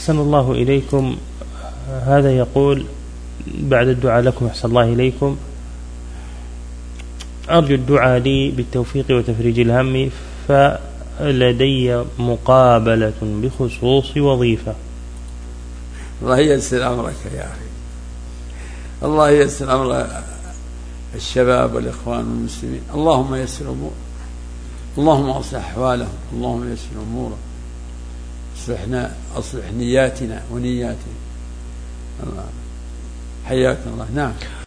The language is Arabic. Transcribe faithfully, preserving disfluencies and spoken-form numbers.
أحسن الله إليكم. هذا يقول بعد الدعاء لكم أحسن الله إليكم، أرجو الدعاء لي بالتوفيق وتفريج الهم، فلدي مقابلة بخصوص وظيفة. الله ييسر أمرك يا أخي، الله ييسر أمر الشباب والإخوان والمسلمين، اللهم ييسر أمور، اللهم أصلح أحوالهم، اللهم ييسر أمورهم، أصلحنا أصلح نياتنا ونياتهم. الله حياك الله. نعم.